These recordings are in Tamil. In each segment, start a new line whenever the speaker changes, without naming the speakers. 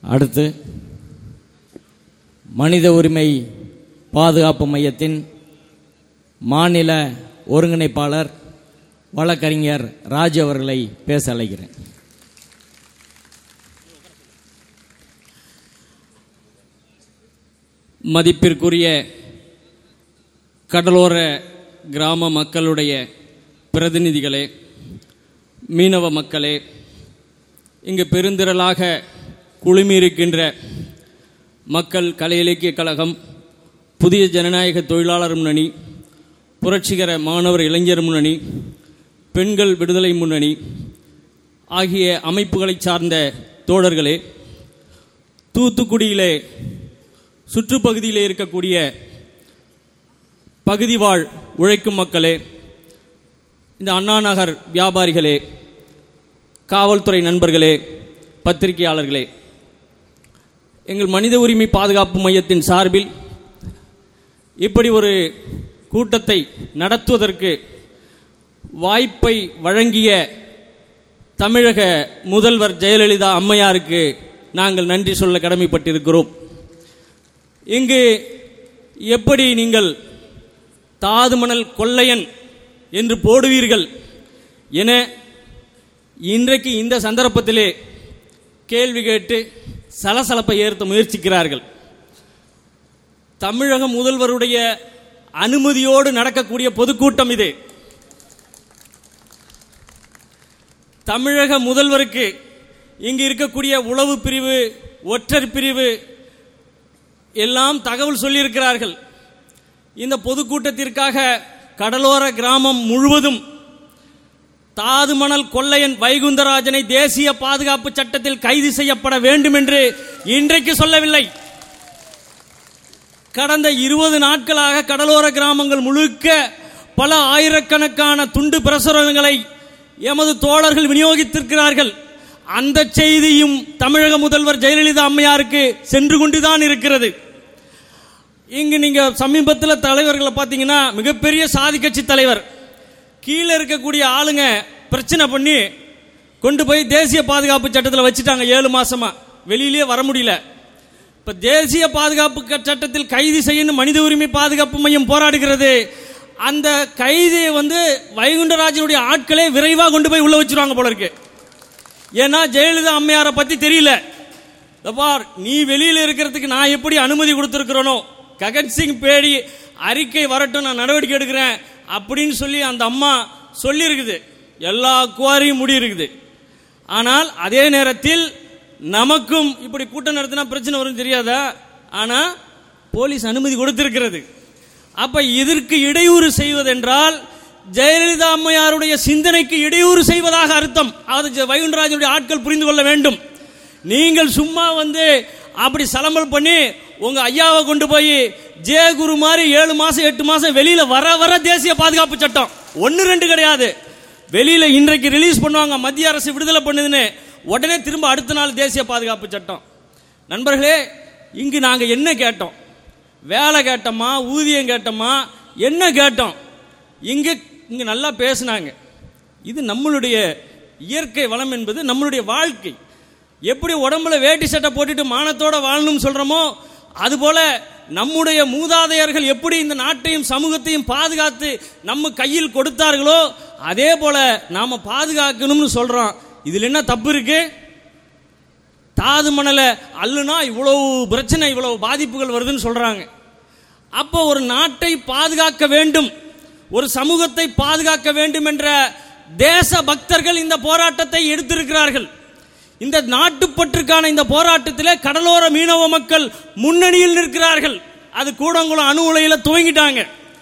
அடுத்து மனித உரிமை பாதுகாப்பு மையத்தின் மாநில ஒருங்கிணைப்பாளர் வழக்கறிஞர் ராஜ் அவர்களை பேச அழைக்கிறேன்.
மதிப்பிற்குரிய கடலோர கிராம மக்களுடைய பிரதிநிதிகளே, மீனவ மக்களே, இங்கு பெருந்திரளாக குழுமியிருக்கின்ற மக்கள் கலை இலக்கிய கழகம், புதிய ஜனநாயக தொழிலாளர் முன்னணி, புரட்சிகர மாணவர் இளைஞர் முன்னணி, பெண்கள் விடுதலை முன்னணி ஆகிய அமைப்புகளை சார்ந்த தோழர்களே, தூத்துக்குடியிலே சுற்றுப்பகுதியிலே இருக்கக்கூடிய பகுதி வாழ் உழைக்கும் மக்களே, இந்த அண்ணா நகர் வியாபாரிகளே, காவல்துறை நண்பர்களே, பத்திரிகையாளர்களே, எங்கள் மனித உரிமை பாதுகாப்பு மையத்தின் சார்பில் இப்படி ஒரு கூட்டத்தை நடத்துவதற்கு வாய்ப்பை வழங்கிய தமிழக முதல்வர் ஜெயலலிதா அம்மையாருக்கு நாங்கள் நன்றி சொல்ல கடமைப்பட்டிருக்கிறோம். இங்கு எப்படி நீங்கள் தாதுமணல் கொள்ளையன் என்று போடுவீர்கள் என இன்றைக்கு இந்த சந்தர்ப்பத்திலே கேள்வி கேட்டு சலசலப்பை ஏற்ற முயற்சிக்கிறார்கள். தமிழக முதல்வருடைய அனுமதியோடு நடக்கக்கூடிய பொதுக்கூட்டம் இது. தமிழக முதல்வருக்கு இங்கு இருக்கக்கூடிய உளவு பிரிவு, ஒற்றர் பிரிவு எல்லாம் தகவல் சொல்லியிருக்கிறார்கள். இந்த பொதுக்கூட்டத்திற்காக கடலோர கிராமம் முழுவதும் தாதுமணல் கொள்ளையன் வைகுந்தராஜனை தேசிய பாதுகாப்பு சட்டத்தில் கைது செய்யப்பட வேண்டும் என்று இன்றைக்கு சொல்லவில்லை. கடந்த 20 நாட்களாக கடலோர கிராமங்கள் முழுக்க பல ஆயிரக்கணக்கான துண்டு பிரசுரங்களை எமது தோழர்கள் விநியோகித்திருக்கிறார்கள். அந்த செய்தியும் தமிழக முதல்வர் ஜெயலலிதா அம்மையாருக்கு சென்று கொண்டுதான் இருக்கிறது. இங்கு நீங்க சமீபத்தில் தலைவர்களை பார்த்தீங்கன்னா, மிகப்பெரிய சாதி கட்சி தலைவர் கீழே இருக்கக்கூடிய ஆளுங்க பிரச்சனை பண்ணி கொண்டு போய் தேசிய பாதுகாப்பு சட்டத்தில் வச்சுட்டாங்க. 7 மாசமா வெளியிலேயே வர முடியல. இப்ப தேசிய பாதுகாப்பு சட்டத்தில் கைது செய்யணும் மனித உரிமை பாதுகாப்பு மையம் போராடுகிறது. அந்த கைதை வைகுண்டராஜனுடைய ஆட்களே விரைவாக கொண்டு போய் உள்ள வச்சிருவாங்க போல இருக்கு. ஏன்னா ஜெயலலிதா அம்மையாரை பத்தி தெரியல. நீ வெளியில இருக்கிறதுக்கு நான் எப்படி அனுமதி கொடுத்திருக்கிறேனோ, ககன்சிங் பேடி அறிக்கை வரட்டும், நான் நடவடிக்கை எடுக்கிறேன் அப்படின்னு சொல்லி அந்த அம்மா சொல்லி இருக்குது. எல்லா குவாரியும் முடி இருக்குது. ஆனால் அதே நேரத்தில் நமக்கும் இப்படி கூட்டம் நடத்தினா பிரச்சனை வரும் தெரியாதா? ஆனா போலீஸ் அனுமதி கொடுத்திருக்கிறது. அப்ப இதற்கு இடையூறு செய்வதென்றால் ஜெயலலிதா அம்மையாருடைய சிந்தனைக்கு இடையூறு செய்வதாக அர்த்தம். அது வைகுண்டராஜனுடைய ஆட்கள் புரிந்து கொள்ள வேண்டும். நீங்கள் சும்மா அப்படி சலம்பல் பண்ணி உங்க ஐயாவை கொண்டு போய் ஜெயகுரு மாதிரி 7 மாசம் 8 மாசம் வெளியில வர தேசிய பாதுகாப்பு சட்டம் 1-2 கிடையாது. வெளியில இன்றைக்கு ரிலீஸ் பண்ணுவாங்க, மத்திய அரசு விடுதலை பண்ணுதுன்னு, உடனே திரும்ப அடுத்த நாள் தேசிய பாதுகாப்பு சட்டம். நண்பர்களே, இங்கு நாங்க என்ன கேட்டோம்? வேலை கேட்டோமா, ஊதியம் கேட்டோமா, என்ன கேட்டோம்? இங்கு நல்லா பேசினாங்க. இது நம்மளுடைய இயற்கை வளம் என்பது நம்மளுடைய வாழ்க்கை. எப்படி உடம்புல வேட்டி சட்டை போட்டுட்டு மானத்தோட வாழணும் சொல்றோமோ, அதுபோல நம்முடைய மூதாதையர்கள் எப்படி இந்த நாட்டையும் சமூகத்தையும் பாதுகாத்து நம்ம கையில் கொடுத்தார்களோ, அதே போல நாம பாதுகாக்கணும்னு சொல்றோம். இதுல என்ன தப்பு இருக்கு? தாது மணலை அல்லுனா இவ்வளவு பிரச்சனை, இவ்வளவு பாதிப்புகள் வருதுன்னு சொல்றாங்க. அப்போ ஒரு நாட்டை பாதுகாக்க வேண்டும், ஒரு சமூகத்தை பாதுகாக்க வேண்டும் என்ற தேச பக்தர்கள் இந்த போராட்டத்தை எடுத்திருக்கிறார்கள். இந்த நாட்டுப்பற்றுக்கான இந்த போராட்டத்தில் கடலோர மீனவ மக்கள் முன்னணியில் நிற்கிறார்கள். அது கூடங்குளம் அணு உலையில துவங்கிட்டாங்க.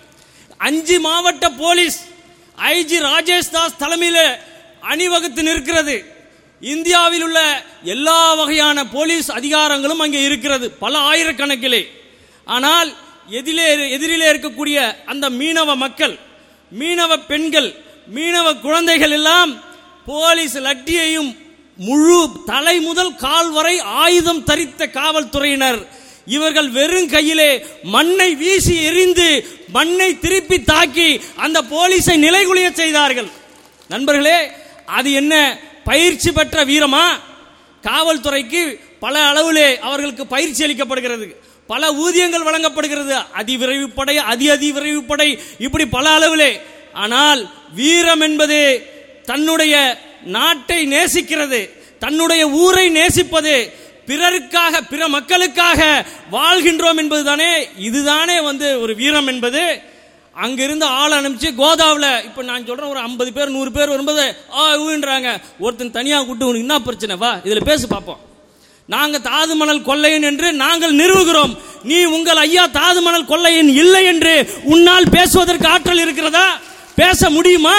5 மாவட்ட போலீஸ் ஐஜி ராஜேஷ் தாஸ் தலைமையில் அணிவகுத்து நிற்கிறது. இந்தியாவில் உள்ள எல்லா வகையான போலீஸ் அதிகாரங்களும் அங்கே இருக்கிறது, பல ஆயிரக்கணக்கிலே. ஆனால் எதிரிலே இருக்கக்கூடிய அந்த மீனவ மக்கள், மீனவ பெண்கள், மீனவ குழந்தைகள் எல்லாம் போலீஸ் லட்டியையும் முழு தலை முதல் கால் வரை ஆயுதம் தரித்த காவல்துறையினர். இவர்கள் வெறும் கையிலே மண்ணை வீசி எறிந்து மண்ணை திருப்பி தாக்கி அந்த போலீஸை நிலைகுலிய செய்தார்கள். நண்பர்களே, அது என்ன பயிற்சி பெற்ற வீரமா? காவல்துறைக்கு பல அளவிலே அவர்களுக்கு பயிற்சி அளிக்கப்படுகிறது, பல ஊதியங்கள் வழங்கப்படுகிறது, அதிவிரைவுப்படை, அதிவிரைவுப்படை, இப்படி பல அளவிலே. ஆனால் வீரம் என்பது தன்னுடைய நாட்டை நேசிக்கிறது, தன்னுடைய ஊரை நேசிப்பது, பிறருக்காக பிற மக்களுக்காக வாழ்கின்றோம் என்பதுதானே. இதுதானே ஒரு வீரம் என்பது. அங்கிருந்து ஆள் அனுப்பிச்சு கோதாவில் இப்ப நான் சொல்றேன், ஒரு 50 பேர் 100 பேர் வரும்போது ஊன்றாங்க. ஒருத்தன் தனியாக கூட்டு உனக்கு என்ன பிரச்சனை, வா இதுல பேசு பார்ப்போம், நாங்க தாது மணல் கொள்ளையன் என்று நாங்கள் நிறுவுகிறோம், நீ உங்கள் ஐயா தாது மணல் கொள்ளையன் இல்லை என்று உன்னால் பேசுவதற்கு ஆற்றல் இருக்கிறதா? பேச முடியுமா?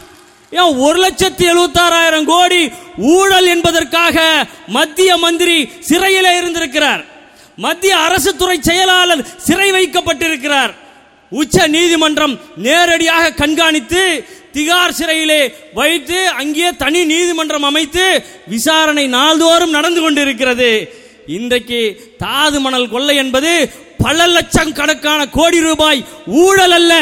1,76,000 கோடி ஊழல் என்பதற்காக மத்திய மந்திரி சிறையிலே இருந்திருக்கிறார், மத்திய அரசு துறை செயலாளர் சிறை வைக்கப்பட்டிருக்கிறார். உச்ச நீதிமன்றம் நேரடியாக கண்காணித்து திகார் சிறையிலே வைத்து அங்கே தனி நீதிமன்றம் அமைத்து விசாரணை நாள்தோறும் நடந்து கொண்டிருக்கிறது. இன்றைக்கு தாது மணல் கொள்ளை என்பது பல லட்சம் கணக்கான கோடி ரூபாய் ஊழல் அல்ல,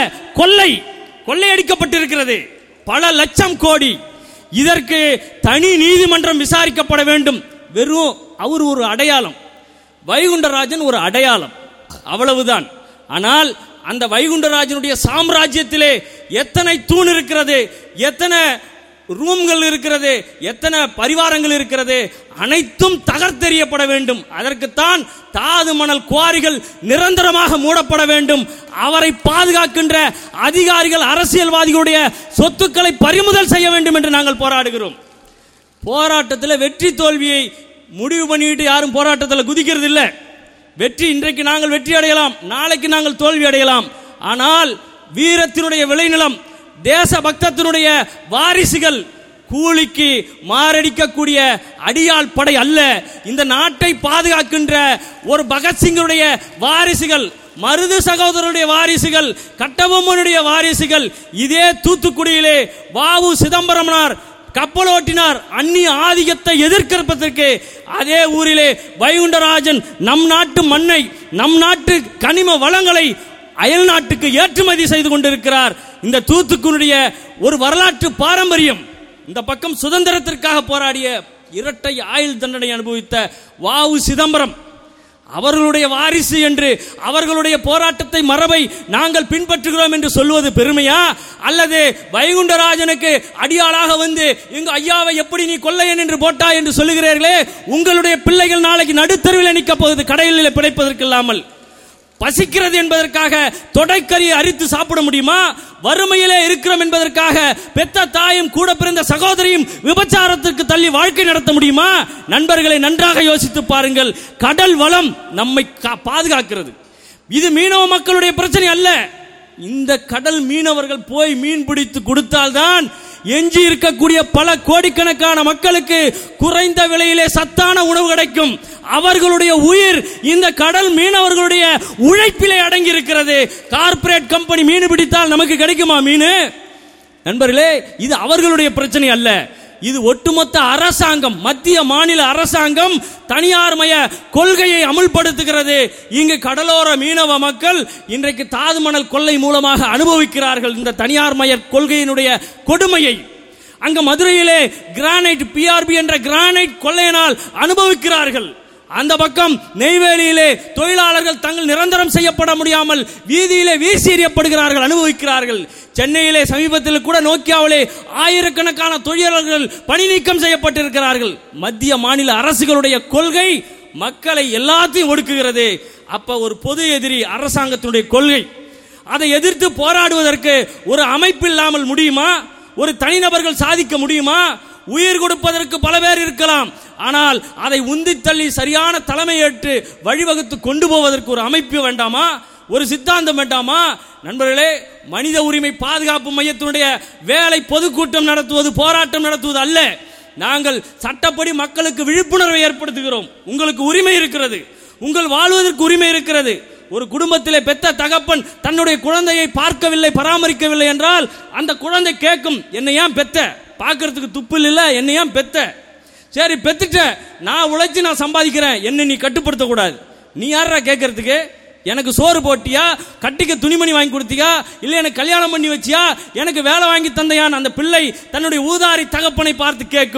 கொள்ளையடிக்கப்பட்டிருக்கிறது, பல லட்சம் கோடி. இதற்கு தனி நீதிமன்றம் விசாரிக்கப்பட வேண்டும். வெறும் அவர் ஒரு அடையாளம், வைகுண்டராஜன் ஒரு அடையாளம், அவ்வளவுதான். ஆனால் அந்த வைகுண்டராஜனுடைய சாம்ராஜ்யத்திலே எத்தனை தூண் இருக்கிறது, எத்தனை ரூம்கள் இருக்கிறது, எத்தனை பரிவாரங்கள் இருக்கிறது, அனைத்தும் தகர்த்தெறியப்பட வேண்டும். அதற்குத்தான் தாது மணல் குவாரிகள் நிரந்தரமாக மூடப்பட வேண்டும். அவரை பாதுகாக்கின்ற அதிகாரிகள், அரசியல்வாதிகளுடைய சொத்துக்களை பறிமுதல் செய்ய வேண்டும் என்று நாங்கள் போராடுகிறோம். போராட்டத்தில் வெற்றி தோல்வியை முடிவு பண்ணிட்டு யாரும் போராட்டத்தில் குதிக்கிறது இல்லை. வெற்றி, இன்றைக்கு நாங்கள் வெற்றி அடையலாம், நாளைக்கு நாங்கள் தோல்வி அடையலாம். ஆனால் வீரத்தினுடைய விளைநிலம், தேசபக்தத்தினுடைய வாரிசுகள், கூலிக்கு மாரடிக்கக்கூடிய அடியாள் படை அல்ல. இந்த நாட்டை பாதுகாக்கின்ற ஒரு பகத்சிங்கருடைய வாரிசுகள், மருது சகோதரருடைய வாரிசுகள், கட்டபொம்மனுடைய வாரிசுகள். இதே தூத்துக்குடியிலே வாவு சிதம்பரனார் கப்பலோட்டினார் அந்நிய ஆதிக்கத்தை எதிர்க்கிறதற்கு. அதே ஊரிலே வைகுண்டராஜன் நம் நாட்டு மண்ணை, நம் நாட்டு கனிம வளங்களை அயல் நாட்டுக்கு ஏற்றுமதி செய்து கொண்டிருக்கிறார். இந்த தூத்துக்குடிய ஒரு வரலாற்று பாரம்பரியம். இந்த பக்கம் சுதந்திரத்திற்காக போராடிய, இரட்டை ஆயுள் தண்டனை அனுபவித்த வாவு சிதம்பரம் அவர்களுடைய வாரிசு என்று அவர்களுடைய போராட்டத்தை மரபை நாங்கள் பின்பற்றுகிறோம் என்று சொல்வது பெருமையா? அல்லது வைகுண்டராஜனுக்கு அடியாளாக வந்து எங்க ஐயாவை எப்படி நீ கொள்ளையன் என்று போட்டா என்று சொல்லுகிறீர்களே, உங்களுடைய பிள்ளைகள் நாளைக்கு நடுத்தருவில் நிற்க போகுது, கடையில் பிழைப்பதற்கு இல்லாமல். பசிக்கிறது என்பதற்காக தொடைக்கறியை அரித்து சாப்பிட முடியுமா? வறுமையிலே இருக்கிறோம் என்பதற்காக பெத்த தாயும் கூட பிறந்த சகோதரியும் விபச்சாரத்திற்கு தள்ளி வாழ்க்கை நடத்த முடியுமா? நண்பர்களை நன்றாக யோசித்து பாருங்கள். கடல் வளம் நம்மை பாதுகாக்கிறது. இது மீனவ மக்களுடைய பிரச்சனை அல்ல. இந்த கடல் மீனவர்கள் போய் மீன் பிடித்து கொடுத்தால்தான் எஞ்சி இருக்கக்கூடிய பல கோடிக்கணக்கான மக்களுக்கு குறைந்த விலையிலே சத்தான உணவு கிடைக்கும். அவர்களுடைய உயிர் இந்த கடல் மீனவர்களுடைய உழைப்பிலே அடங்கி இருக்கிறது. கார்ப்பரேட் கம்பெனி மீன் பிடித்தால் நமக்கு கிடைக்குமா மீன்? நண்பர்களே, இது அவர்களுடைய பிரச்சனை அல்ல. இது ஒட்டுமொத்த அரசாங்கம், மத்திய மாநில அரசாங்கம் தனியார்மய கொள்கையை அமுல்படுத்துகிறது. இங்கு கடலோர மீனவ மக்கள் இன்றைக்கு தாது மணல் கொள்ளை மூலமாக அனுபவிக்கிறார்கள் இந்த தனியார்மய கொள்கையினுடைய கொடுமையை. அங்க மதுரையிலே கிரானைட், பிஆர்பி என்ற கிரானைட் கொள்ளையினால் அனுபவிக்கிறார்கள். அந்த பக்கம் நெய்வேலியிலே தொழிலாளர்கள் தங்கள் நிரந்தரம் செய்யப்பட முடியாமல் வீதியிலே வீசி எறியப்படுகிறார்கள், அனுபவிக்கிறார்கள். சென்னையிலே சமீபத்தில் கூட நோக்கியாவிலே ஆயிரக்கணக்கான தொழிலாளர்கள் பணி நீக்கம் செய்யப்பட்டிருக்கிறார்கள். மத்திய மாநில அரசுகளுடைய கொள்கை மக்களை எல்லாத்தையும் ஒடுக்குகிறது. அப்ப ஒரு பொது எதிரி அரசாங்கத்தினுடைய கொள்கை, அதை எதிர்த்து போராடுவதற்கு ஒரு அமைப்பு இல்லாமல் முடியுமா? ஒரு தனிநபர்கள் சாதிக்க முடியுமா? உயிர் கொடுப்பதற்கு பல பேர் இருக்கலாம், ஆனால் அதை உந்தி தள்ளி சரியான தலைமை ஏற்று வழிவகுத்து கொண்டு போவதற்கு ஒரு அமைப்பு வேண்டாமா? ஒரு சித்தாந்தம் வேண்டாமா? நண்பர்களே, மனித உரிமை பாதுகாப்பு மையத்தினுடைய வேலை பொதுக்கூட்டம் நடத்துவது, போராட்டம் நடத்துவது அல்ல. நாங்கள் சட்டப்படி மக்களுக்கு விழிப்புணர்வை ஏற்படுத்துகிறோம். உங்களுக்கு உரிமை இருக்கிறது, உங்கள் வாழ்வதற்கு உரிமை இருக்கிறது. ஒரு குடும்பத்திலே பெத்த தகப்பன் தன்னுடைய குழந்தையை பார்க்கவில்லை, பராமரிக்கவில்லை என்றால் அந்த குழந்தை கேட்கும், என்னை ஏன் பெத்த? பார்க்கறதுக்கு துப்பு இல்ல, என்னை ஏன் பெத்த? சரி பெத்துட்ட, நான் உழைச்சி நான் சம்பாதிக்கிறேன், என்ன நீ கட்டுப்படுத்த கூடாது. நீ யாரா கேட்கறதுக்கு? எனக்கு சோறு போட்டியா, கட்டிக்க துணிமணி வாங்கி கொடுத்தியா, இல்ல எனக்கு கல்யாணம் பண்ணி வச்சியா, எனக்கு வேலை வாங்கி தந்தையான் அந்த பிள்ளை தன்னுடைய ஊதாரி தகப்பனை பார்த்து கேட்கும்.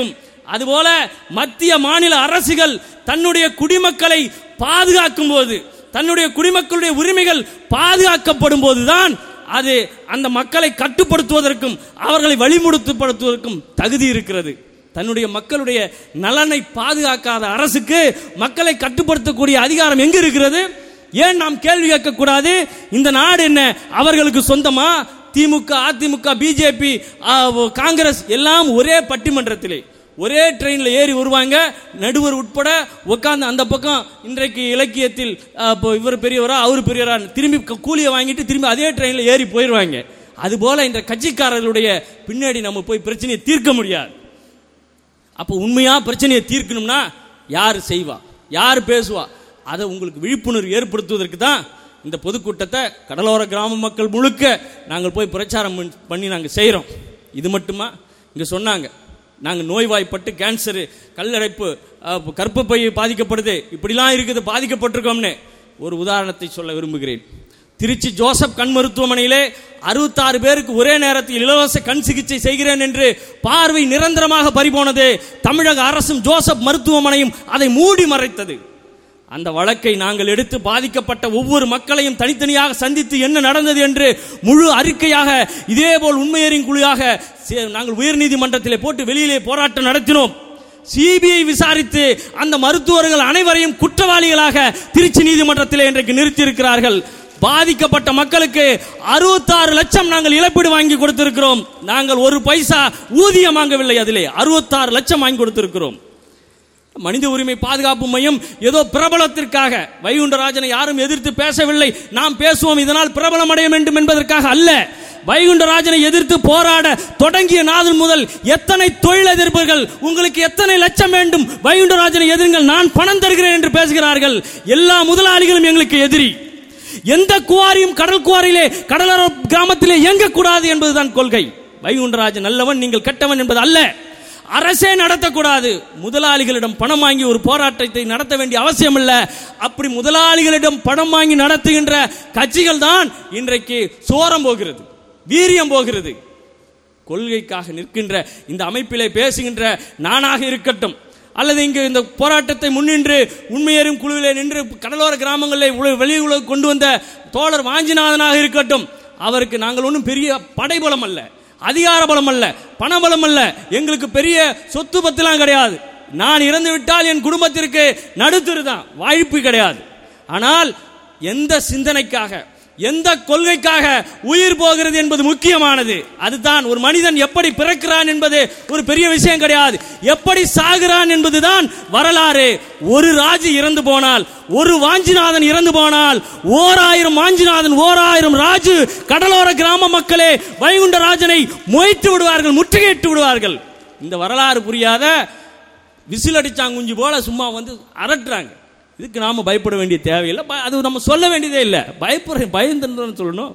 அதுபோல மத்திய மாநில அரசுகள் தன்னுடைய குடிமக்களை பாதுகாக்கும் போது, தன்னுடைய குடிமக்களுடைய உரிமைகள் பாதுகாக்கப்படும் போதுதான் அது அந்த மக்களை கட்டுப்படுத்துவதற்கும் அவர்களை வழிமுறைப்படுத்துவதற்கும் தகுதி இருக்கிறது. தன்னுடைய மக்களுடைய நலனை பாதுகாக்காத அரசுக்கு மக்களை கட்டுப்படுத்தக்கூடிய அதிகாரம் எங்க இருக்கிறது? ஏன் நாம் கேள்வி கேட்கக்கூடாது? இந்த நாடு என்ன அவர்களுக்கு சொந்தமா? திமுக, அதிமுக, பிஜேபி, காங்கிரஸ் எல்லாம் ஒரே பட்டிமன்றத்திலே ஒரே ட்ரெயினில் ஏறி வருவாங்க, நடுவர் உட்பட உட்கார்ந்து அந்த பக்கம் இன்றைக்கு இலக்கியத்தில் இவர் பெரியவரா அவர் பெரியவரா திரும்பி கூலியை வாங்கிட்டு திரும்பி அதே ட்ரெயினில் ஏறி போயிடுவாங்க. அதுபோல இந்த கட்சிக்காரர்களுடைய பின்னாடி நம்ம போய் பிரச்சனையை தீர்க்க முடியாது. அப்போ உண்மையா பிரச்சனையை தீர்க்கணும்னா யார் செய்வா, யார் பேசுவா? அதை உங்களுக்கு விழிப்புணர்வு ஏற்படுத்துவதற்கு தான் இந்த பொதுக்கூட்டத்தை கடலோர கிராம மக்கள் முழுக்க நாங்கள் போய் பிரச்சாரம் பண்ணி நாங்கள் செய்கிறோம். இது மட்டுமா? இங்கே சொன்னாங்க நாங்கள் நோய்வாய்ப்பட்டு கேன்சரு, கல்லடைப்பு, கர்ப்பப்பை பாதிக்கப்படுது, இப்படிலாம் இருக்குது, பாதிக்கப்பட்டிருக்கோம்னு ஒரு உதாரணத்தை சொல்ல விரும்புகிறேன். திருச்சி ஜோசப் கண் மருத்துவமனையிலே 66 பேருக்கு ஒரே நேரத்தில் இலவச கண் சிகிச்சை செய்கிறேன் என்று பார்வை நிரந்தரமாக பறிபோனது. தமிழக அரசும் ஜோசப் மருத்துவமனையும் அதை மூடி மறைத்தது. அந்த வழக்கை நாங்கள் எடுத்து பாதிக்கப்பட்ட ஒவ்வொரு மக்களையும் தனித்தனியாக சந்தித்து என்ன நடந்தது என்று முழு அறிக்கையாக இதேபோல் உண்மையறியும் குழுவாக நாங்கள் உயர்நீதிமன்றத்திலே போட்டு வெளியிலே போராட்டம் நடத்தினோம். சிபிஐ விசாரித்து அந்த மருத்துவர்கள் அனைவரையும் குற்றவாளிகளாக திருச்சி நீதிமன்றத்திலே இன்றைக்கு நிறுத்தியிருக்கிறார்கள். பாதிக்கப்பட்ட மக்களுக்கு 66 லட்சம் நாங்கள் இழப்பீடு வாங்கி கொடுத்திருக்கிறோம். நாங்கள் ஒரு பைசா ஊதியம் வாங்கவில்லை, அதிலே 66 லட்சம் வாங்கி கொடுத்திருக்கிறோம். மனித உரிமை பாதுகாப்பு மையம் ஏதோ பிரபலத்திற்காக வைகுண்டராஜனை யாரும் எதிர்த்து பேசவில்லை, நாம் பேசுவோம் இதனால் பிரபலம் அடைய வேண்டும் என்பதற்காக அல்ல. வைகுண்டராஜனை எதிர்த்து போராட தொடங்கிய நாள் முதல் எத்தனை தொழிலதிபர்கள் உங்களுக்கு எத்தனை லட்சம் வேண்டும், வைகுண்டராஜனை எதிருங்கள், நான் பணம் தருகிறேன் என்று பேசுகிறார்கள். எல்லா முதலாளிகளும் எங்களுக்கு எதிரி. எந்த குவாரியும் கடல் குவாரியிலே கடலோர கிராமத்திலே இயங்கக்கூடாது என்பதுதான் கொள்கை. வைகுண்டராஜன் நல்லவன், நீங்கள் கெட்டவன் என்பது அல்ல. அரசே நடத்தக்கூடாது. முதலாளிகளிடம் பணம் வாங்கி ஒரு போராட்டத்தை நடத்த வேண்டிய அவசியம் இல்லை. அப்படி முதலாளிகளிடம் பணம் வாங்கி நடத்துகின்ற கட்சிகள் தான் இன்றைக்கு சோரம் போகிறது, வீரியம் போகிறது. கொள்கைக்காக நிற்கின்ற இந்த அமைப்பிலே பேசுகின்ற நானாக இருக்கட்டும், அல்லது இங்கு இந்த போராட்டத்தை முன்னின்று உண்மையேறும் குழுவிலே நின்று கடலோர கிராமங்களில் வெளியுலக கொண்டு வந்த தோழர் வாஞ்சிநாதனாக இருக்கட்டும், அவருக்கு நாங்கள் ஒன்றும் பெரிய படைபலம் அல்ல, அதிகார பலம் அல்ல, பணபலம் அல்ல, எங்களுக்கு பெரிய சொத்து பத்தெல்லாம் கிடையாது. நான் இறந்து விட்டால் என் குடும்பத்திற்கு நடுத்தரு தான், வாய்ப்பு கிடையாது. ஆனால் எந்த சிந்தனைக்காக, எந்த கொள்கைக்காக உயிர் போகிறது என்பது முக்கியமானது. அதுதான் ஒரு மனிதன் எப்படி பிறக்கிறான் என்பது ஒரு பெரிய விஷயம் கிடையாது, எப்படி சாகிறான் என்பதுதான் வரலாறு. ஒரு ராஜு இறந்து போனால், ஒரு வாஞ்சிநாதன் இறந்து போனால், 1000 வாஞ்சிநாதன் 1000 ராஜு கடலோர கிராம மக்களே வைகுண்டராஜனை மொய்த்து விடுவார்கள், முற்றுகையிட்டு விடுவார்கள். இந்த வரலாறு புரியாத விசில் அடிச்சாங்குஞ்சு போல சும்மா வந்து அரட்டுறாங்க. இதுக்கு நாம பயப்பட வேண்டிய தேவையில்லை, அது நம்ம சொல்ல வேண்டியதே இல்லை. பயந்து சொல்லணும்.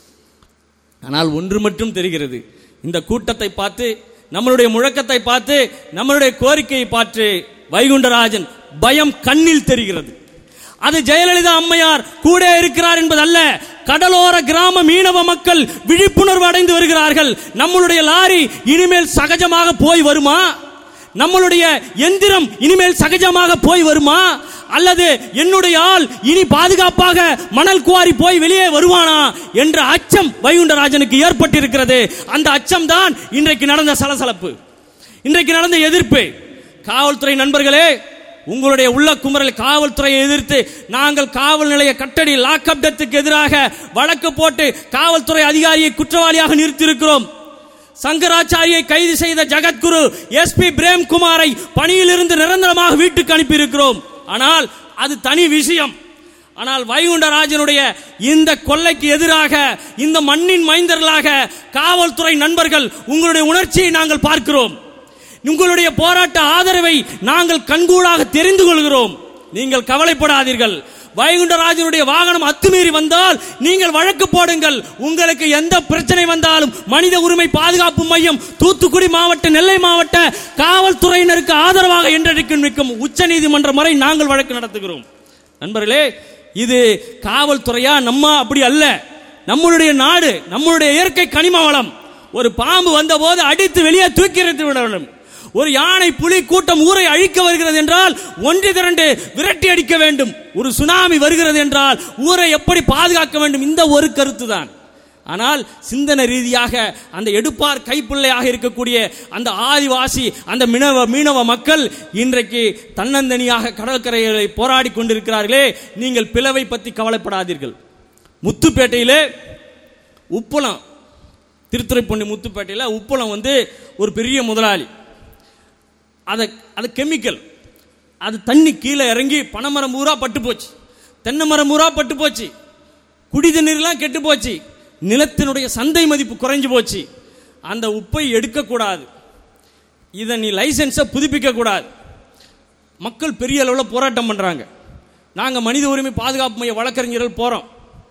ஆனால் ஒன்று மட்டும் தெரிகிறது, இந்த கூட்டத்தை பார்த்து, நம்மளுடைய முழக்கத்தை பார்த்து, நம்மளுடைய கோரிக்கையை பார்த்து வைகுண்டராஜன் பயம் கண்ணில் தெரிகிறது. அது ஜெயலலிதா அம்மையார் கூட இருக்கிறார் என்பது அல்ல. கடலோர கிராம மீனவ மக்கள் விழிப்புணர்வு அடைந்து வருகிறார்கள். நம்மளுடைய லாரி இனிமேல் சகஜமாக போய் வருமா? நம்மளுடைய எந்திரம் இனிமேல் சகஜமாக போய் வருமா? அல்லது என்னுடைய ஆள் இனி பாதுகாப்பாக மணல் குவாரி போய் வெளியே வருவானா என்ற அச்சம் வைகுண்டராஜனுக்கு ஏற்பட்டிருக்கிறது. அந்த அச்சம் தான் இன்றைக்கு நடந்த சலசலப்பு, இன்றைக்கு நடந்த எதிர்ப்பு. காவல்துறை நண்பர்களே, உங்களுடைய உள்ள குமரல் காவல்துறையை எதிர்த்து நாங்கள் காவல் நிலைய கட்டடி லாக்அப் டெத்துக்கு எதிராக வழக்கு போட்டு காவல்துறை அதிகாரியை குற்றவாளியாக நிறுத்தியிருக்கிறோம். சங்கராச்சாரியை கைது செய்த ஜகத்குரு எஸ்பி பிரேம்குமாரை பணியிலிருந்து நிரந்தரமாக வீட்டுக்கு அனுப்பியிருக்கிறோம். ஆனால் அது தனி விஷயம். ஆனால் வைகுண்டராஜனுடைய இந்த கொள்ளைக்கு எதிராக, இந்த மண்ணின் மைந்தர்களாக காவல்துறை நண்பர்கள் உங்களுடைய உணர்ச்சியை நாங்கள் பார்க்கிறோம். உங்களுடைய போராட்ட ஆதரவை நாங்கள் கண்கூடாக தெரிந்து கொள்கிறோம். நீங்கள் கவலைப்படாதீர்கள். வைகுண்டராஜனுடைய வாகனம் அத்துமீறி வந்தால் நீங்கள் வழக்கு போடுங்கள். உங்களுக்கு எந்த பிரச்சனை வந்தாலும் மனித உரிமை பாதுகாப்பு மையம் தூத்துக்குடி மாவட்ட, நெல்லை மாவட்ட காவல்துறையினருக்கு ஆதரவாக என்றைக்கு நிற்கும். உச்ச நீதிமன்றம் வரை நாங்கள் வழக்கு நடத்துகிறோம். நண்பர்களே, இது காவல்துறையா நம்ம அப்படி அல்ல. நம்மளுடைய நாடு, நம்மளுடைய இயற்கை கனிம வளம். ஒரு பாம்பு வந்த போது அடித்து வெளியே தூக்கி எறிந்து விட வேண்டும். ஒரு யானை புலி கூட்டம் ஊரை அழிக்க வருகிறது என்றால் ஒன்று திரண்டு விரட்டி அடிக்க வேண்டும். ஒரு சுனாமி வருகிறது என்றால் ஊரை எப்படி பாதுகாக்க வேண்டும், இந்த ஒரு கருத்து தான். ஆனால் சிந்தனை ரீதியாக அந்த எடுப்பார் கைப்பிள்ளையாக இருக்கக்கூடிய அந்த ஆதிவாசி, அந்த மீனவ மக்கள் இன்றைக்கு தன்னந்தனியாக கடற்கரைகளை போராடி கொண்டிருக்கிறார்களே. நீங்கள் பிளவை பற்றி கவலைப்படாதீர்கள். முத்துப்பேட்டையிலே உப்பளம், திருத்துறைப்பூண்டி முத்துப்பேட்டையில் உப்பளம் ஒரு பெரிய முதலாளி. அது கெமிக்கல், அது தண்ணி கீழே இறங்கி பனைமரம் பூரா பட்டு போச்சு, தென்னை மரம் பூரா பட்டு போச்சு, குடி தண்ணீர்லாம் கெட்டு போச்சு, நிலத்தினுடைய சந்தை மதிப்பு குறைஞ்சு போச்சு. அந்த உப்பை எடுக்கக்கூடாது, இதை நீ லைசன்ஸை புதுப்பிக்க கூடாது. மக்கள் பெரிய அளவில் போராட்டம் பண்றாங்க. நாங்கள் மனித உரிமை பாதுகாப்பு மைய வழக்கறிஞர்கள் போறோம்.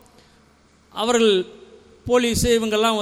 அவர்கள் போலீஸ் இவங்கெல்லாம்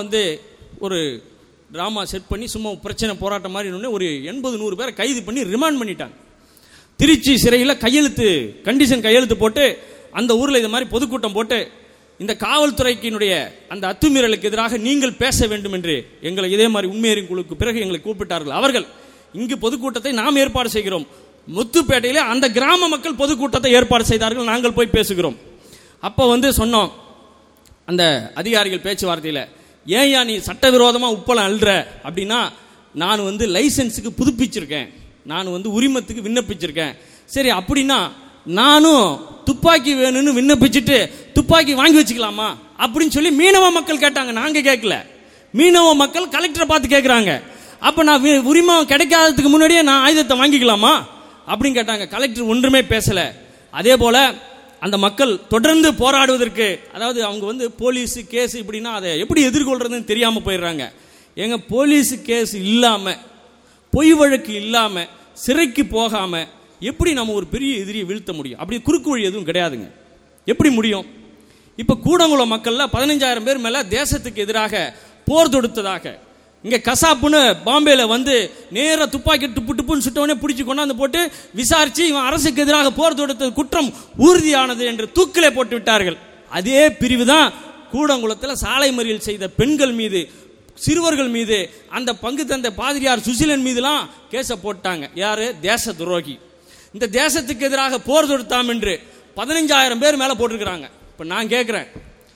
ஒரு டிராமா செட் பண்ணி சும்மா பிரச்சனை போராட்டம் மாதிரி ஒரு 80-100 பேரை கைது பண்ணி ரிமாண்ட் பண்ணிட்டாங்க. திருச்சி சிறையில் கண்டிஷன் கையெழுத்து போட்டு அந்த ஊரில் இது மாதிரி பொதுக்கூட்டம் போட்டு இந்த காவல்துறைக்கினுடைய அந்த அத்துமீறலுக்கு எதிராக நீங்கள் பேச வேண்டும் என்று எங்களை இதே மாதிரி உண்மையறியும் குழுக்கு பிறகு எங்களை கூப்பிட்டார்கள். அவர்கள் இங்கு பொதுக்கூட்டத்தை நாம் ஏற்பாடு செய்கிறோம். முத்துப்பேட்டையிலே அந்த கிராம மக்கள் பொதுக்கூட்டத்தை ஏற்பாடு செய்தார்கள். நாங்கள் போய் பேசுகிறோம். அப்போ சொன்னோம் அந்த அதிகாரிகள் பேச்சுவார்த்தையில், ஏன் நீ சட்டவிரோதமாக உப்பளம் அள்ளுற அப்படின்னா, நான் லைசன்ஸுக்கு புதுப்பிச்சிருக்கேன், நான் உரிமத்துக்கு விண்ணப்பிச்சிருக்கேன். சரி, அப்படின்னா நானும் துப்பாக்கி வேணும்னு விண்ணப்பிச்சுட்டு துப்பாக்கி வாங்கி வச்சுக்கலாமா அப்படின்னு சொல்லி மீனவ மக்கள் கேட்டாங்க. நாங்க கேட்கல, மீனவ மக்கள் கலெக்டரை பார்த்து கேட்கிறாங்க. அப்ப நான் உரிமம் கிடைக்காததுக்கு முன்னாடியே நான் ஆயுதத்தை வாங்கிக்கலாமா அப்படின்னு கேட்டாங்க. கலெக்டர் ஒன்றுமே பேசல. அதே போல அந்த மக்கள் தொடர்ந்து போராடுவதற்கு, அதாவது அவங்க போலீஸ் கேஸ் இப்படின்னா அதை எப்படி எதிர்கொள்றதுன்னு தெரியாம போயிடுறாங்க. எங்க போலீஸ் கேஸ் இல்லாம, பொய் வழக்கு இல்லாம, சிறைக்கு போகாம எப்படி நம்ம ஒரு பெரிய எதிரியை வீழ்த்த முடியும்? அப்படி குறுக்கு வழி எதுவும் கிடையாதுங்க. எப்படி முடியும்? இப்ப கூடங்குளம் மக்கள்ல 15,000 பேர் மேல தேசத்துக்கு எதிராக போர் தொடுத்ததாக, இங்க கசாப்புன்னு பாம்பேல நேர துப்பாக்கி டுப்புன்னு சுட்டவனே பிடிச்சு கொண்டாந்து போட்டு விசாரிச்சு இவன் அரசுக்கு எதிராக போர் தொடுத்தது குற்றம் உறுதியானது என்று தூக்கிலே போட்டு விட்டார்கள். அதே பிரிவு தான் கூடங்குளத்தில் சாலை மறியல் செய்த பெண்கள் மீது, சிறுவர்கள் மீது, அந்த பங்கு தந்த பாதிரியார் சுசிலன் மீதுலாம் கேச போட்டாங்க. யாரு? தேச துரோகி. இந்த தேசத்துக்கு எதிராக போர் தொடுத்தாம் என்று 15,000 பேர் மேல போட்டிருக்கிறாங்க. இப்ப நான் கேட்கிறேன்,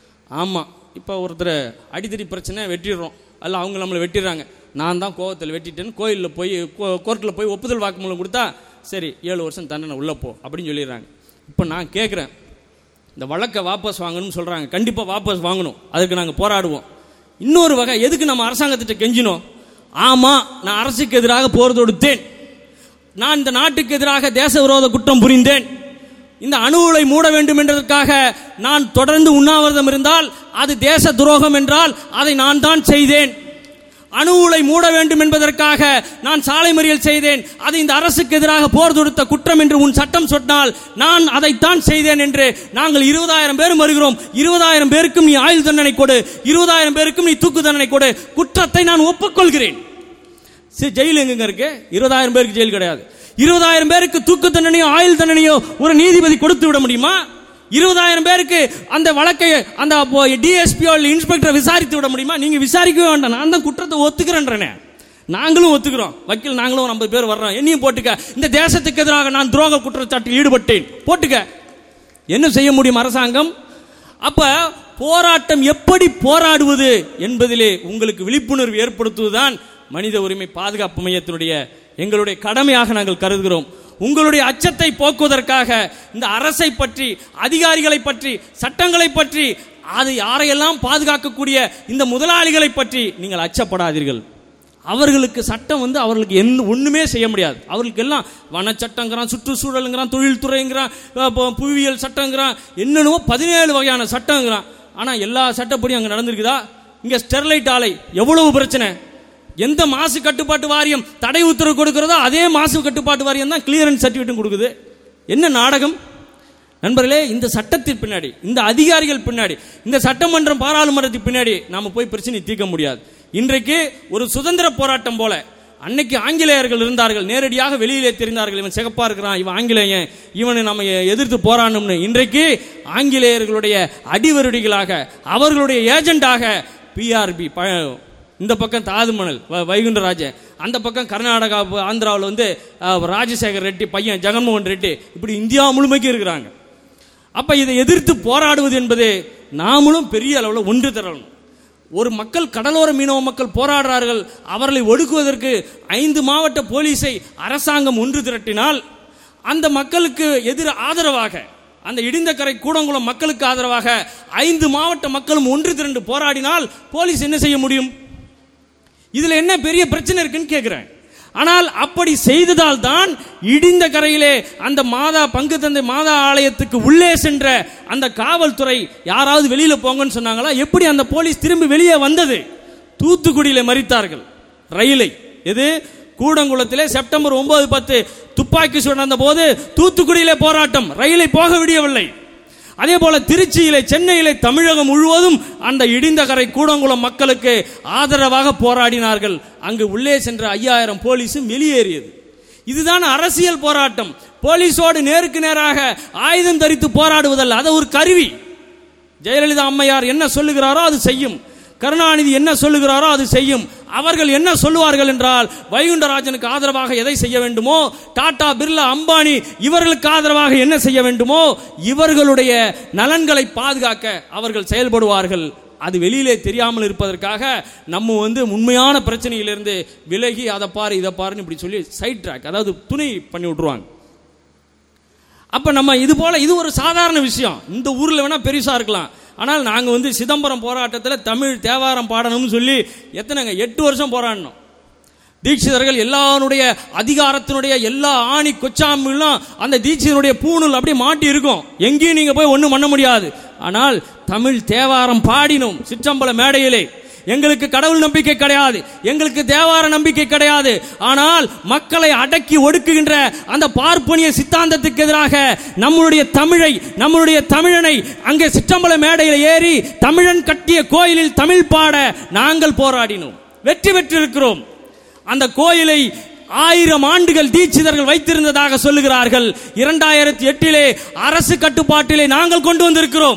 ஆமா இப்ப ஒருத்தர் அடித்தடி பிரச்சனை வெட்டிடுறோம், அல்ல அவங்க நம்மளை வெட்டிடுறாங்க, நான் தான் கோவத்தில் வெட்டிட்டேன்னு கோயிலில் போய் கோர்ட்டில் போய் ஒப்புதல் வாக்குமூலம் கொடுத்தா சரி 7 வருஷம் தண்டனை உள்ள போ அப்படின்னு சொல்லிடுறாங்க. இப்போ நான் கேட்குறேன், இந்த வழக்கை வாபஸ் வாங்கணும்னு சொல்கிறாங்க. கண்டிப்பாக வாபஸ் வாங்கணும், அதுக்கு நாங்கள் போராடுவோம். இன்னொரு வகை, எதுக்கு நம்ம அரசாங்கத்திட்ட கெஞ்சினோம்? ஆமாம், நான் அரசுக்கு எதிராக போர் தொடுத்தேன், நான் இந்த நாட்டுக்கு எதிராக தேச விரோத குற்றம் புரிந்தேன், இந்த அணு உலை மூட வேண்டும் என்றதற்காக நான் தொடர்ந்து உண்ணாவிரதம் இருந்தால் அது தேச துரோகம் என்றால் அதை நான் தான் செய்தேன். அணு உலை மூட வேண்டும் என்பதற்காக நான் சாலை மறியல் செய்தேன், அது இந்த அரசுக்கு எதிராக போர் தொடுத்த குற்றம் என்று உன் சட்டம் சொன்னால் நான் அதைத்தான் செய்தேன் என்று நாங்கள் 20,000 பேரும் வருகிறோம். 20,000 பேருக்கும் நீ ஆயுள் தண்டனை கொடு, 20,000 பேருக்கும் நீ தூக்கு தண்டனை கொடு, குற்றத்தை நான் ஒப்புக்கொள்கிறேன். ஜெயில் எங்க இருக்கு? 20,000 பேருக்கு ஜெயில் கிடையாது. 20,000 பேருக்கு தூக்கு தண்டனையோ ஆயுள் தண்டனையோ ஒரு நீதிபதி கொடுத்து விட முடியுமா? 20,000 பேருக்கு அந்த வழக்கை அந்த டிஎஸ்பியோ இன்ஸ்பெக்டர் விசாரித்து விட முடியுமா? நீங்க விசாரிக்கவே வேண்டாம், நான் தான் குற்றத்தை ஒத்துக்கிறேன்றேனே. நாங்களும் ஒத்துக்கிறோம், வக்கீல் நாங்களும் 50 பேர் வர்றோம், என்னையும் போட்டுக்க, இந்த தேசத்துக்கு எதிராக நான் துரோக குற்றச்சாட்டில் ஈடுபட்டேன் போட்டுக்க. என்ன செய்ய முடியும் அரசாங்கம்? அப்ப போராட்டம் எப்படி போராடுவது என்பதிலே உங்களுக்கு விழிப்புணர்வு ஏற்படுத்துவதுதான் மனித உரிமை பாதுகாப்பு மையத்தினுடைய எங்களுடைய கடமையாக நாங்கள் கருதுகிறோம். உங்களுடைய அச்சத்தை போக்குவதற்காக இந்த அரசை பற்றி, அதிகாரிகளை பற்றி, சட்டங்களை பற்றி, அது யாரையெல்லாம் பாதுகாக்கக்கூடிய இந்த முதலாளிகளை பற்றி நீங்கள் அச்சப்படாதீர்கள். அவர்களுக்கு சட்டம் அவர்களுக்கு ஒண்ணுமே செய்ய முடியாது. அவர்களுக்கு எல்லாம் வன சட்டங்கிறான், சுற்றுச்சூழலுங்கிறான், தொழில்துறைங்கிறான், புவியியல் சட்டங்கிறான், என்னென்னவோ 17 வகையான சட்டங்கிறான். ஆனா எல்லா சட்டப்படியும் அங்க நடந்திருக்குதா? இங்க ஸ்டெர்லைட் ஆலை எவ்வளவு பிரச்சனை. எந்த மாசு கட்டுப்பாட்டு வாரியம் தடை உத்தரவு கொடுக்கிறதோ அதே மாசு கட்டுப்பாட்டு வாரியம் தான் கிளியரன்ஸ் சர்டிபிகேட் கொடுக்குது. என்ன நாடகம் நண்பர்களே! இந்த சட்டத்தின் பின்னாடி, இந்த அதிகாரிகள் பின்னாடி, இந்த சட்டமன்றம் பாராளுமன்றத்தின் பின்னாடி நாம போய் பிரச்சனை தீர்க்க முடியாது. இன்றைக்கு ஒரு சுதந்திர போராட்டம் போல, அன்னைக்கு ஆங்கிலேயர்கள் இருந்தார்கள், நேரடியாக வெளியிலே தெரிந்தார்கள், இவன் சிகப்பா இருக்கிறான், இவன் ஆங்கிலேயன், இவனை நம்ம எதிர்த்து போராடணும்னு. இன்றைக்கு ஆங்கிலேயர்களுடைய அடிவருடிகளாக, அவர்களுடைய ஏஜெண்டாக பிஆர்பி, இந்த பக்கம் தாதுமணல் வைகுண்டராஜன், அந்த பக்கம் கர்நாடகா ஆந்திராவில் வந்து ராஜசேகர் ரெட்டி பையன் ஜெகன்மோகன் ரெட்டி, இப்படி இந்தியா முழுமைக்கு இருக்கிறாங்க. அப்போ இதை எதிர்த்து போராடுவது என்பது நாமளும் பெரிய அளவில் ஒன்று திரளணும். ஒரு மக்கள், கடலோர மீனவ மக்கள் போராடுறார்கள், அவர்களை ஒடுக்குவதற்கு 5 மாவட்ட போலீஸை அரசாங்கம் ஒன்று திரட்டினால், அந்த மக்களுக்கு ஆதரவாக, அந்த இடிந்தகரை கூடங்குளம் மக்களுக்கு ஆதரவாக 5 மாவட்ட மக்களும் ஒன்று திரண்டு போராடினால் போலீஸ் என்ன செய்ய முடியும்? இதுல என்ன பெரிய பிரச்சனை இருக்குன்னு கேட்கிறேன். ஆனால் அப்படி செய்ததால் தான் இடிந்த கரையிலே அந்த மாதா பங்கு தந்தை மாதா ஆலயத்துக்கு உள்ளே சென்ற அந்த காவல்துறை யாராவது வெளியில போங்கன்னு சொன்னாங்களா? எப்படி அந்த போலீஸ் திரும்பி வெளியே வந்தது? தூத்துக்குடியில மறித்தார்கள் ரயிலை. எது? கூடங்குளத்திலே செப்டம்பர் 9, 10 துப்பாக்கி சூடு நடந்த போது தூத்துக்குடியிலே போராட்டம், ரயிலை போக விடவில்லை. அதே போல திருச்சியிலே, சென்னையிலே, தமிழகம் முழுவதும் அந்த இடிந்தகரை கூடங்குளம் மக்களுக்கு ஆதரவாக போராடினார்கள். அங்கு உள்ளே சென்ற 5000 போலீஸும் வெளியேறியது. இதுதான் அரசியல் போராட்டம். போலீஸோடு நேருக்கு நேராக ஆயுதம் தரித்து போராடுவதல்ல, அது ஒரு கருவி. ஜெயலலிதா அம்மையார் என்ன சொல்லுகிறாரோ அது செய்யும், கருணாநிதி என்ன சொல்லுகிறாரோ அது செய்யும். அவர்கள் என்ன சொல்லுவார்கள் என்றால், வைகுண்டராஜனுக்கு ஆதரவாக எதை செய்ய வேண்டுமோ, டாடா, பிர்லா, அம்பானி இவர்களுக்கு ஆதரவாக என்ன செய்ய வேண்டுமோ, இவர்களுடைய நலன்களை பாதுகாக்க அவர்கள் செயல்படுவார்கள். அது வெளியிலே தெரியாமல் இருப்பதற்காக நம்ம உண்மையான பிரச்சனையிலிருந்து விலகி அதை பாரு இதை பாருன்னு இப்படி சொல்லி சைட் ட்ராக், அதாவது துணை பண்ணி விட்டுருவாங்க. அப்ப நம்ம இது போல, இது ஒரு சாதாரண விஷயம், இந்த ஊர்ல வேணா பெருசா இருக்கலாம். ஆனால் நாங்கள் சிதம்பரம் போராட்டத்தில் தமிழ் தேவாரம் பாடணும்னு சொல்லி 8 வருஷம் போராடினோம். தீட்சிதர்கள் எல்லாருடைய அதிகாரத்தினுடைய எல்லா ஆணி கொச்சாமெல்லாம் அந்த தீட்சிதனுடைய பூணூல் அப்படியே மாட்டி இருக்கும், எங்கேயும் நீங்க போய் ஒன்றும் பண்ண முடியாது. ஆனால் தமிழ் தேவாரம் பாடினோம் சிற்றம்பல மேடையிலே. எங்களுக்கு கடவுள் நம்பிக்கை கிடையாது, எங்களுக்கு தேவார நம்பிக்கை கிடையாது. ஆனால் மக்களை அடக்கி ஒடுக்குகின்ற அந்த பார்ப்பனிய சித்தாந்தத்துக்கு எதிராக நம்முடைய தமிழை, நம்முடைய தமிழனை அங்கே சிற்றம்பல மேடையில் ஏறி தமிழன் கட்டிய கோயிலில் தமிழ் பாட நாங்கள் போராடினோம், வெற்றி பெற்றிருக்கிறோம். அந்த கோயிலை 1000 ஆண்டுகள் தீட்சிதர்கள் வைத்திருந்ததாக சொல்லுகிறார்கள். 2008 அரசு கட்டுப்பாட்டிலே நாங்கள் கொண்டு வந்திருக்கிறோம்.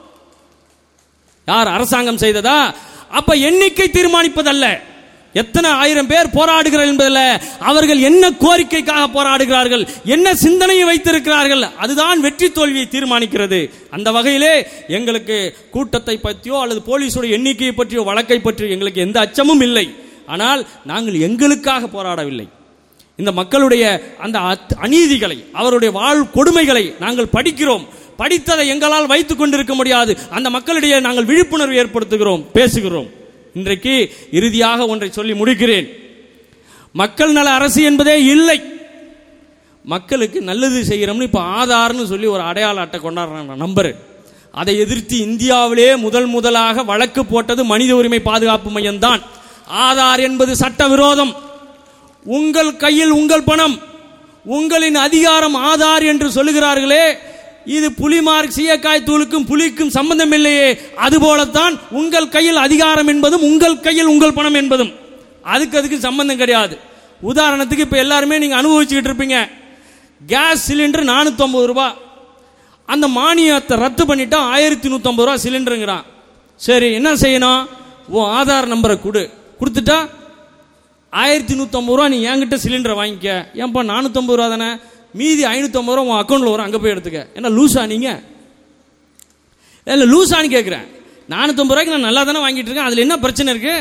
யார்? அரசாங்கம் செய்ததா? அப்ப எண்ணிக்கை தீர்மானிப்பதல்ல, எத்தனை 1000 பேர் போராடுகிறார்கள் என்பதல்ல, அவர்கள் என்ன கோரிக்கைக்காக போராடுகிறார்கள், என்ன சிந்தனையை வைத்திருக்கிறார்கள், அதுதான் வெற்றி தோல்வியை தீர்மானிக்கிறது. அந்த வகையிலே எங்களுக்கு கூட்டத்தை பற்றியோ அல்லது போலீஸோட எண்ணிக்கையை பற்றியோ வழக்கை பற்றியோ எங்களுக்கு எந்த அச்சமும் இல்லை. ஆனால் நாங்கள் எங்களுக்காக போராடவில்லை. இந்த மக்களுடைய அந்த அநீதிகளை, அவருடைய கொடுமைகளை நாங்கள் படிக்கிறோம். படித்ததை எங்களால் வைத்துக் கொண்டிருக்க முடியாது. அந்த மக்களிடையே நாங்கள் விழிப்புணர்வு ஏற்படுத்துகிறோம், பேசுகிறோம். இன்றைக்கு இறுதியாக ஒன்றை சொல்லி முடிக்கிறேன். மக்கள் நல அரசு என்பதே இல்லை. மக்களுக்கு நல்லது செய்கிறோம்னு இப்ப ஆதார்னு சொல்லி ஒரு அடையாள அட்டை கொண்டாடுறாங்க, நம்பர். அதை எதிர்த்து இந்தியாவிலே முதலாக வழக்கு போட்டது மனித உரிமை பாதுகாப்பு மையம் தான். ஆதார் என்பது சட்ட விரோதம். உங்கள் கையில் உங்கள் பணம், உங்களின் அதிகாரம் ஆதார் என்று சொல்லுகிறார்களே, இது புலிமார்க் சீயக்காய் தூளுக்கும் புலிக்கும் சம்பந்தம் இல்லையே. அதுபோலத்தான் உங்கள் கையில் அதிகாரம் என்பதும் உங்கள் கையில் உங்கள் பணம் என்பதும் அதுக்கு சம்பந்தம் கிடையாது. உதாரணத்துக்கு இப்ப எல்லாருமே நீங்க அனுபவிச்சுக்கிட்டு இருப்பீங்க, கேஸ் சிலிண்டர் 450 ரூபாய், அந்த மானியத்தை ரத்து பண்ணிட்டா 1150 ரூபாய் சிலிண்டருங்கிறான். சரி, என்ன செய்யணும்? உன் ஆதார் நம்பரை கொடுத்துட்டா 1150 ரூபா நீ என்கிட்ட சிலிண்டரை வாங்கிக்க. ஏன்பா 450 ரூபா தானே, மீதி 550 ரூபா உன் அக்கௌண்ட்ல வரும், அங்க போய் எடுத்துக்க. என்ன லூசா நீங்க? இல்ல லூசான்னு கேட்கிறேன். 450 ரூபாய்க்கு நான் நல்லா தானே வாங்கிட்டு இருக்கேன், அதுல என்ன பிரச்சனை இருக்கு?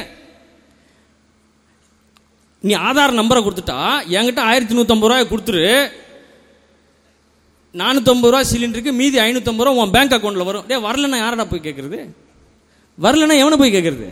நீ ஆதார் நம்பரை கொடுத்துட்டா என்கிட்ட 1150 ரூபாய் கொடுத்துரு, 450 ரூபாய் சிலிண்டருக்கு, மீதி 550 ரூபா உன் பேங்க் அக்கௌண்ட்ல வரும். டே, வரலன்னா யாரடா போய் கேட்கறது? வரலன்னா எவனை போய் கேட்கறது?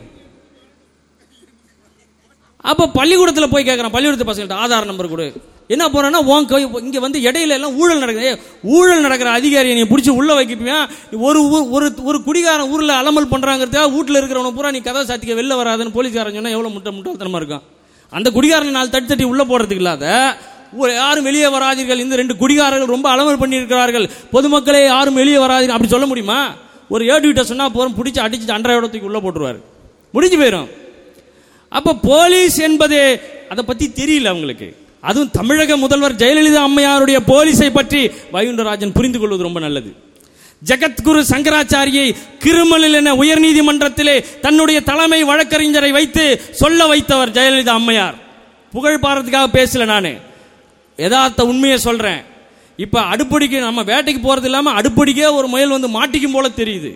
அப்ப பள்ளிக்கூடத்தில் போய் கேட்கறான், பள்ளிக்கூடத்து பசங்கள்ட்ட ஆதார் நம்பர் கொடு. என்ன போறேன்னா இங்க இடையில எல்லாம் ஊழல் நடக்குது. ஊழல் நடக்கிற அதிகாரியை நீ பிடிச்சி உள்ள வைக்கிப்பியா? ஒரு குடிகாரன் ஊர்ல அலமல் பண்றாங்கிறதுக்காக வீட்டுல இருக்கிறவனை பூரா நீ கதை சாத்திக்க வெளில வராதுன்னு போலீஸ்காரன் சொன்னா எவ்வளவு முட்டாள்தனமா இருக்கும். அந்த குடிகாரன் 4 தட்டி உள்ள போறதுக்கு இல்லாத யாரும் வெளியே வராதீர்கள், இந்த 2 குடிகாரர்கள் ரொம்ப அலமல் பண்ணி இருக்கிறார்கள், பொதுமக்களே யாரும் வெளியே வராதீர்கள் அப்படி சொல்ல முடியுமா? ஒரு ஏடுகிட்ட சொன்னா போறோம், பிடிச்சி அடிச்சு அன்றாயிரத்துக்கு உள்ள போட்டுருவாரு, முடிஞ்சு போயிடும். அப்ப போலீஸ் என்பது அதை பத்தி தெரியல அவங்களுக்கு. அதுவும் தமிழக முதல்வர் ஜெயலலிதா அம்மையாருடைய போலீஸை பற்றி வைகுண்டராஜன் புரிந்து கொள்வது ரொம்ப நல்லது. ஜெகத்குரு சங்கராச்சாரியை கிரிமினல் என உயர்நீதிமன்றத்திலே தன்னுடைய தலைமை வழக்கறிஞரை வைத்து சொல்ல வைத்தவர் ஜெயலலிதா அம்மையார். புகழ் பாடுறதுக்காக பேசல, நான் யதார்த்த உண்மையை சொல்றேன். இப்ப அடுப்படிக்கு நம்ம வேட்டைக்கு போறது இல்லாம அடுப்படிக்கே ஒரு முயல் வந்து மாட்டிக்கும் போல தெரியுது.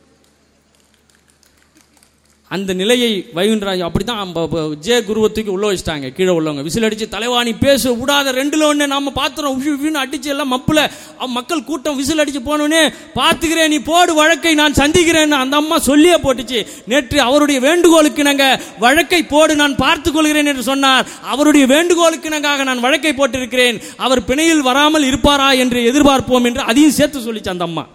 அந்த நிலையை வைகுண்டராஜ் அப்படித்தான் ஜே குருவத்துக்கு உள்ள வச்சிட்டாங்க. கீழே உள்ளவங்க விசில் அடிச்சு தலைவாணி பேச விடாத, ரெண்டுல ஒண்ணு நாம பாத்துறோம் அடிச்சு எல்லாம் மப்புல மக்கள் கூட்டம் விசில் அடிச்சு போனோடனே பாத்துக்கிறேன், நீ போடு வழக்கை, நான் சந்திக்கிறேன் அந்த அம்மா சொல்லியே போட்டுச்சு. நேற்று அவருடைய வேண்டுகோளுக்கு நாங்க வழக்கை போடு, நான் பார்த்துக் கொள்கிறேன் என்று சொன்னார். அவருடைய வேண்டுகோளுக்கு நாங்க நான் வழக்கை போட்டிருக்கிறேன், அவர் பிணையில் வராமல் இருப்பாரா என்று எதிர்பார்ப்போம் என்று அதையும் சேர்த்து சொல்லிச்சு அந்த அம்மா.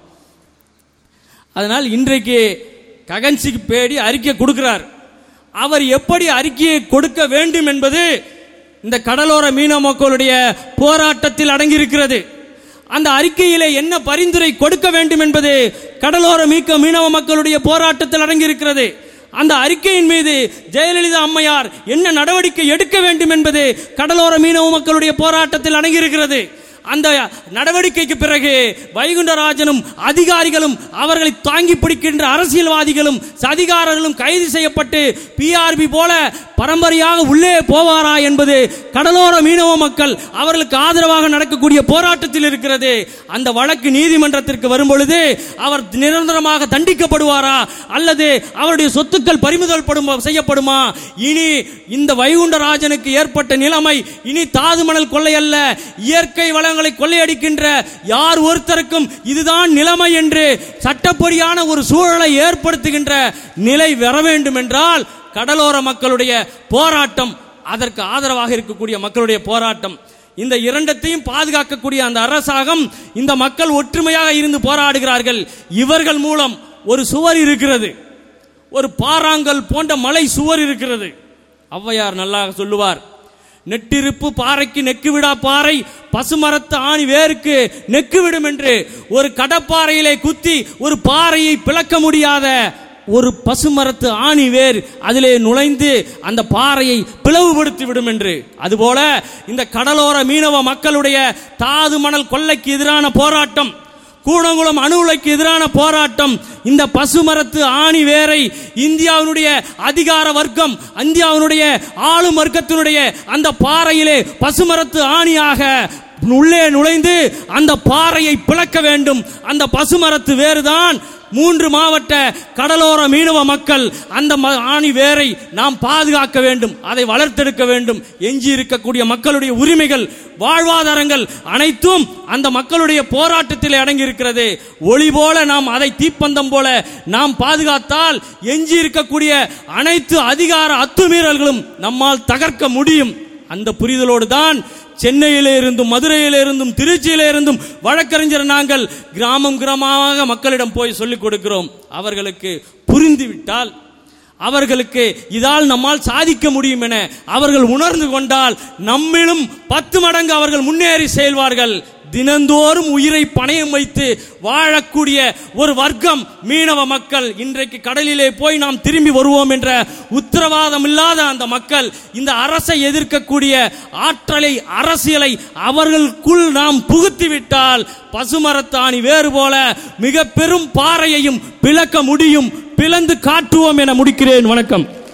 அதனால் இன்றைக்கு ககன்சிக்கு பேடி அறிக்கை கொடுக்கிறார். அவர் எப்படி அறிக்கையை கொடுக்க வேண்டும் என்பது இந்த கடலோர மீனவ மக்களுடைய போராட்டத்தில் அடங்கியிருக்கிறது. அந்த அறிக்கையிலே என்ன பரிந்துரை கொடுக்க வேண்டும் என்பது கடலோர மீனவ மக்களுடைய போராட்டத்தில் அடங்கியிருக்கிறது. அந்த அறிக்கையின் மீது ஜெயலலிதா அம்மையார் என்ன நடவடிக்கை எடுக்க வேண்டும் என்பது கடலோர மீனவ மக்களுடைய போராட்டத்தில் அடங்கியிருக்கிறது. அந்த நடவடிக்கைக்கு பிறகு வைகுண்டராஜனும் அதிகாரிகளும் அவர்களை தாங்கி பிடிக்கின்ற அரசியல்வாதிகளும் சதிகாரர்களும் கைது செய்யப்பட்டு பிஆர்பி போல பரம்பரையாக உள்ளே போவாரா என்பது கடலோர மீனவ மக்கள் அவர்களுக்கு ஆதரவாக நடக்கக்கூடிய போராட்டத்தில் இருக்கிறது. அந்த வழக்கு நீதிமன்றத்திற்கு வரும்பொழுது அவர் நிரந்தரமாக தண்டிக்கப்படுவாரா அல்லது அவருடைய சொத்துக்கள் பறிமுதல் செய்யப்படுமா? இனி இந்த வைகுண்டராஜனுக்கு ஏற்பட்ட நிலைமை இனி தாது மணல் கொள்ளை அல்ல, இயற்கை வளங்களை கொள்ளையடிக்கின்ற யார் ஒருத்தருக்கும் இதுதான் நிலைமை என்று சட்டப்படியான ஒரு சூழலை ஏற்படுத்துகின்ற நிலை வர வேண்டும் என்றால் கடலோர மக்களுடைய போராட்டம், அதற்கு ஆதரவாக இருக்கக்கூடிய மக்களுடைய போராட்டம், இந்த இரண்டத்தையும் பாதுகாக்கக்கூடிய அந்த அரசாங்கம், இந்த மக்கள் ஒற்றுமையாக இருந்து போராடுகிறார்கள். இவர்கள் மூலம் ஒரு சுவர் இருக்கிறது, ஒரு பாறாங்கல் போன்ற மலை சுவர் இருக்கிறது. ஔவையார் நல்லா சொல்லுவார், நெட்டிருப்பு பாறைக்கு நெக்குவிடா பாறை, பசுமரத்து ஆணி வேருக்கு நெக்குவிடும் என்று. ஒரு கடப்பாறையிலே குத்தி ஒரு பாறையை பிளக்க முடியாத ஒரு பசுமரத்து ஆணி வேர் அதிலே நுழைந்து அந்த பாறையை பிளவுபடுத்தி விடும் என்று. அதுபோல இந்த கடலோர மீனவ மக்களுடைய தாது மணல் கொள்ளைக்கு எதிரான போராட்டம், கூடங்குளம் அணு உலைக்கு எதிரான போராட்டம், இந்த பசுமரத்து ஆணி வேரை இந்தியாவினுடைய அதிகார வர்க்கம், இந்தியாவினுடைய ஆளும் வர்க்கத்தினுடைய அந்த பாறையிலே பசுமரத்து ஆணியாக உள்ளே நுழைந்து அந்த பாறையை பிளக்க வேண்டும். அந்த பசுமரத்து வேறுதான் 3 மாவட்ட கடலோர மீனவ மக்கள். அந்த ஆணி வேரை நாம் பாதுகாக்க வேண்டும், அதை வளர்த்தெடுக்க வேண்டும். எஞ்சி இருக்கக்கூடிய மக்களுடைய உரிமைகள், வாழ்வாதாரங்கள் அனைத்தும் அந்த மக்களுடைய போராட்டத்தில் அடங்கி இருக்கிறது. ஒளி போல நாம் அதை தீப்பந்தம் போல நாம் பாதுகாத்தால் எஞ்சி இருக்கக்கூடிய அனைத்து அதிகார அத்துமீறல்களும் நம்மால் தகர்க்க முடியும். அந்த புரிதலோடு தான் சென்னையிலே இருந்தும் மதுரையிலே இருந்தும் திருச்சியிலே இருந்தும் வழக்கறிஞர் நாங்கள் கிராமம் கிராமமாக மக்களிடம் போய் சொல்லிக் கொடுக்கிறோம். அவர்களுக்கு புரிந்துவிட்டால், அவர்களுக்கு இதால் நம்மால் சாதிக்க முடியும் என அவர்கள் உணர்ந்து கொண்டால் நம்மிலும் 10 மடங்கு அவர்கள் முன்னேறி செல்வார்கள். தினந்தோறும் உயிரை பணயம் வைத்து வாழக்கூடிய ஒரு வர்க்கம் மீனவ மக்கள். இன்றைக்கு கடலிலே போய் நாம் திரும்பி வருவோம் என்ற உத்தரவாதம் இல்லாத அந்த மக்கள் இந்த அரசை எதிர்க்கக்கூடிய ஆற்றலை, அரசியலை அவர்களுக்குள் நாம் புகுத்திவிட்டால் பசுமரத்தாணி வேறு போல மிக பெரும் பாறையையும் பிளக்க முடியும். பிளந்து காட்டுவோம் என முடிக்கிறேன். வணக்கம்.